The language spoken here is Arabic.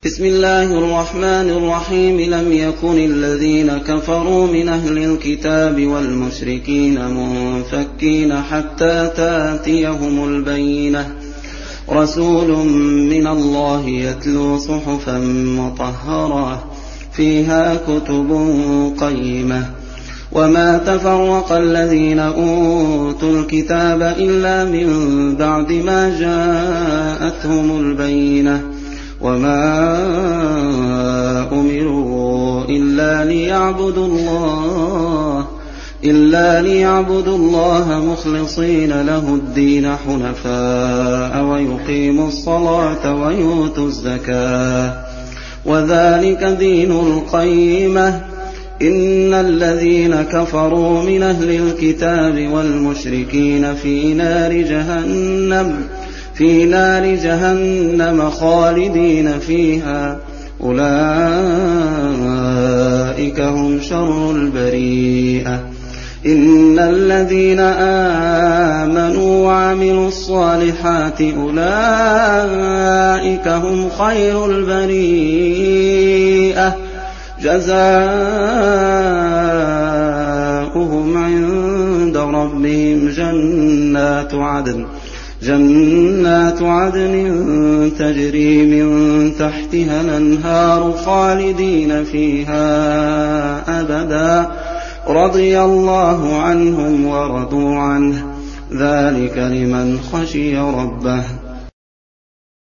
بسم الله الرحمن الرحيم لم يكن الذين كفروا من أهل الكتاب والمشركين منفكين حتى تأتيهم البينة رسول من الله يتلو صحفا مطهرة فيها كتب قيمة وما تفرق الذين أوتوا الكتاب إلا من بعد ما جاءتهم البينة وما أمروا إلا ليعبدوا الله مخلصين له الدين حنفاء ويقيموا الصلاة ويؤتوا الزكاة وذلك دين القيمة إن الذين كفروا من أهل الكتاب والمشركين في نار جهنم خالدين فيها أولئك هم شر البريئة إن الذين آمنوا وعملوا الصالحات أولئك هم خير البريئة جزاؤهم عند ربهم جنات عدن تجري من تحتها الأنهار خالدين فيها أبدا رضي الله عنهم ورضوا عنه ذلك لمن خشي ربه